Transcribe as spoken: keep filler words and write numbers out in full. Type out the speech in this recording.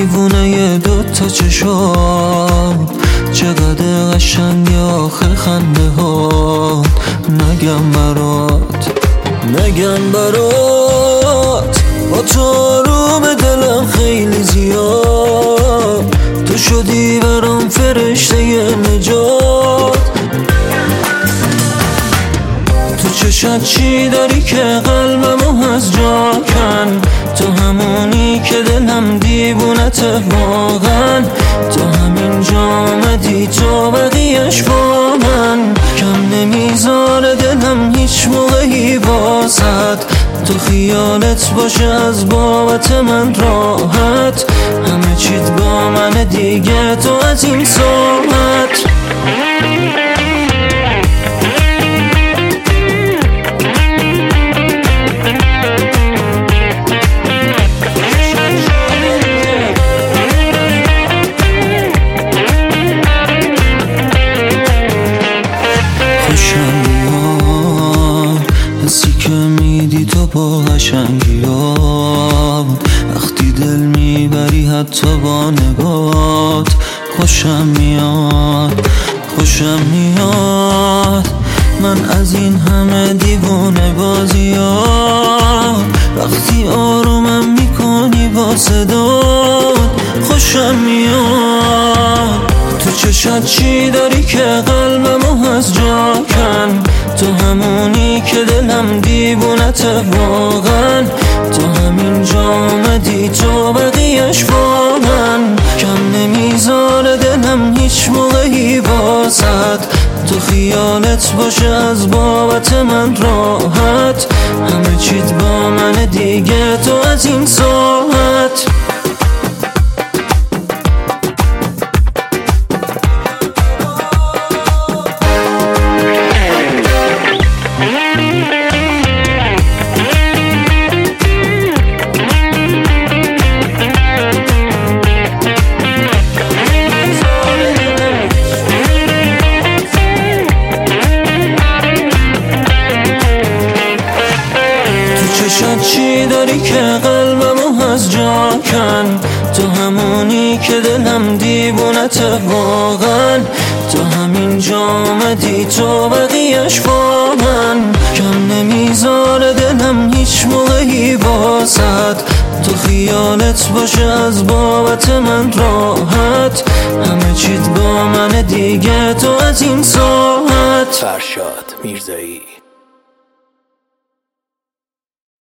دیوونه دوتا چشام، چقدر قشنگ آخه خنده ها. نگم برات نگم برات با تو آروم دلم خیلی زیاد. تو شدی برام فرشته نجات. تو چشات چی داری که قلبمو از جا کن؟ تو همونی که دلم دیوونته واقعا. تو همین جا آمدی تو بقیه‌اش با من. کم نمیذاره دلم هیچ موقعی واسد. تو خیالت باشه از بابت من راحت. همه چیت با من دیگه تو از این ساعت. خوشم میاد حسی که میدی تو با قشنگی ها. وقتی دل میبری حتی با نگات. خوشم میاد خوشم میاد من از این همه دیوونه بازی ها. وقتی آرومم میکنی با صدات. خوشم میاد تو چشات چی داری که قلبمو از جا کن؟ تو همونی که دلم دیوونته واقعا. تو همین جا آمدی تو بقیه‌اش با من. کم نمیذاره دلم هیچ موقعی واسد. تو خیالت باشه از بابت من راحت. همه چیت با من دیگه تو از این ساعت. چشات چی داری که قلبمو از جا کن؟ تو همونی که دلم دیوونته واقعا. تو همین جا آمدی تو بقیه‌اش با من. کم نمیذاره دلم هیچ موقعی واسد. تو خیالت باشه از بابت من راحت. همه چیت با من دیگه تو از این ساعت. فرشاد میرزایی.